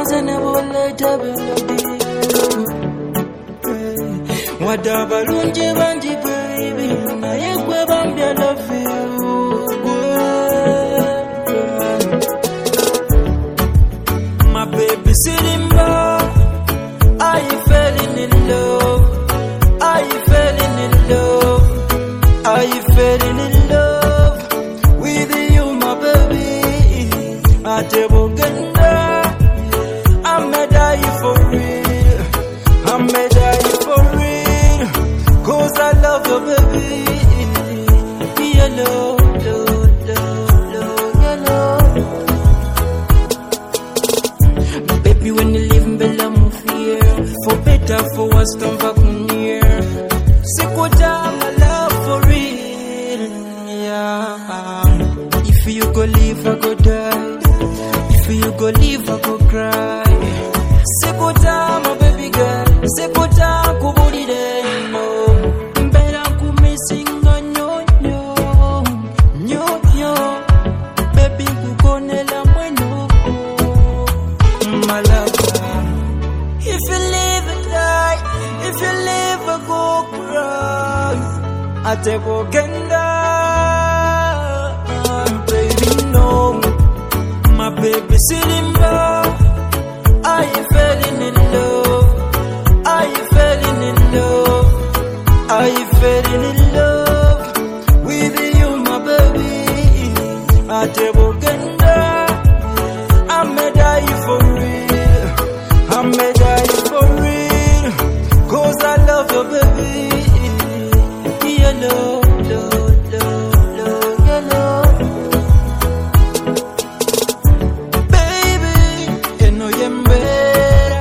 Wadabalunji banji baby, na yekwe bambi I love you. My baby Sirimba, are you falling in love? Are you falling in love? Are you falling in love with you, my baby? Atebogenda, I'ma die for real. I'ma die for real, 'cause I love you, baby. You know, baby, when you live in Bella Mufia, for better, for worse, come back near. Sekota, my love for real, yeah. If you go live, I go die. If you go live, I go cry. Sekota, my baby girl. Sekota, kuburi demo. Mbera kumisinga nyonyo, nyonyo. Baby, kukonela mweno. My love. If you live and die, if you live, I go cry. I take a genda, baby, no. My baby Sirimba, are you falling in love? Are you falling in love? Are you falling in love with you, my baby? I take a genda, I'ma die for real. I'ma die for real, 'cause I love you, baby. You know, you know. Baby, you know you're better.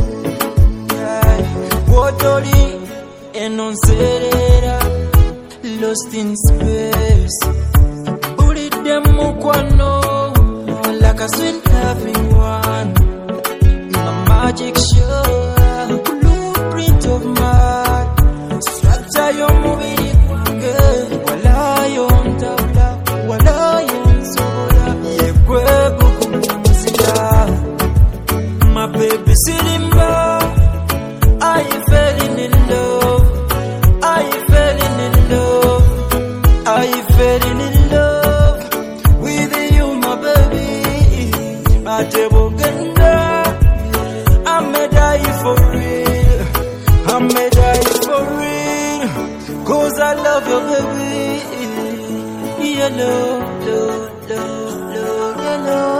Watery and on Serera, lost in space. Bullet them mukwano, like a sweet loving one. A magic show, blueprint of mine. Structure your movie, girl. Wala yon tabla, wala yon soda. Yekwe kukumuzika. My baby Sirimba, are you falling in love? Are you falling in love? Are you falling in love with you, my baby? Atebogenda, I'ma die for real. I'ma die for real, 'cause I love you, baby. You know, you know.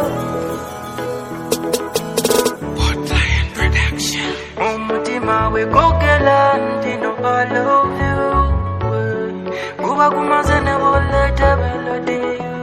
Portland Production. Umutima we kokelandi, no I love you. Kuba kumazene wole melody.